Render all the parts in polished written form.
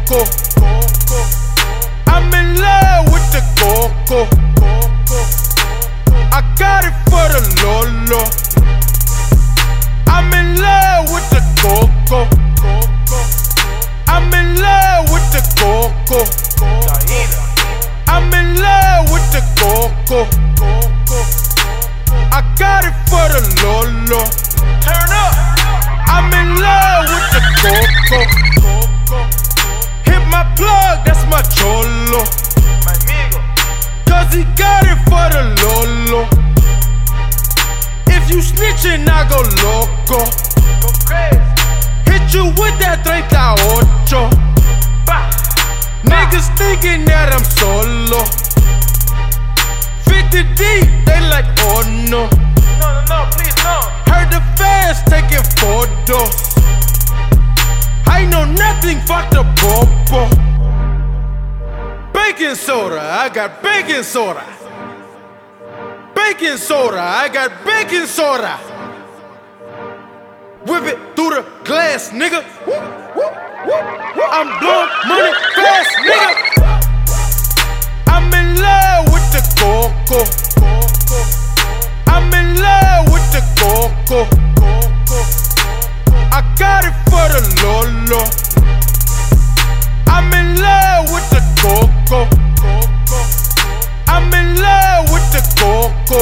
coco. I'm in love with the coco. I got it for the Lolo. I'm in love with the coco. I'm in love with the coco. I'm in love with the coco. I got it for the Lolo. Turn up. I'm in love with the coco. Hit my plug, that's my cholo. My amigo. Cause he got it for the Lolo. If you snitchin', I go loco. Go crazy. Hit you with that 38. Niggas thinking that I'm solo. 50 deep, they like, oh no. No, please no. Heard the fans taking photos. I know nothing, fuck the popo. Baking soda, I got baking soda. Baking soda, I got baking soda. Whip it through the glass, nigga. I'm blowing money fast, nigga. I'm in love with the coco. I'm in love with the coco. I got it for the Lolo. I'm in love with the coco. I'm in love with the coco.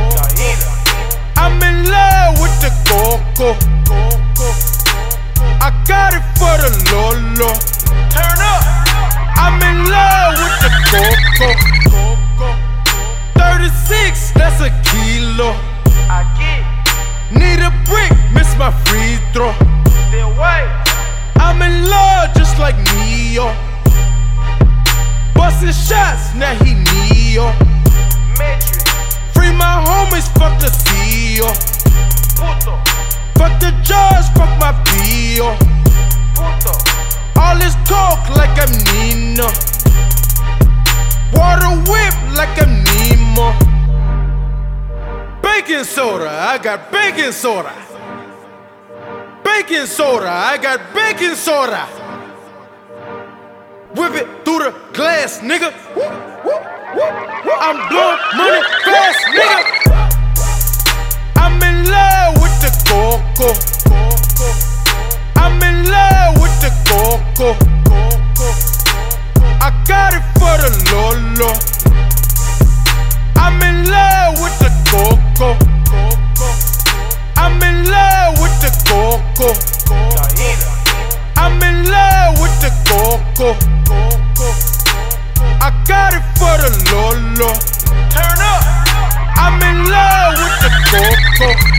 I'm in love with the coco. I got it for the Lolo. Turn up. I'm in love with the coco. 36, that's a kilo. I get. Need a brick, miss my free throw. Still wait. I'm in love just like Neo. Bustin' shots, now he Neo. Matrix. Free my homies, fuck the CEO. Puto. Fuck the judge, fuck my P.O. Puto. All this coke like I'm Nino. Water whip like I'm Nemo. Baking soda, I got baking soda. Baking soda, I got baking soda. Whip it through the glass, nigga. I'm blowing money fast, nigga. I'm in love with the coco. I'm in love with the coco. I got it for the Lolo. I'm in love with the coco. I'm in love with the coco. I'm in love with the coco. I got it for the Lolo. Turn up. I'm in love with the coco.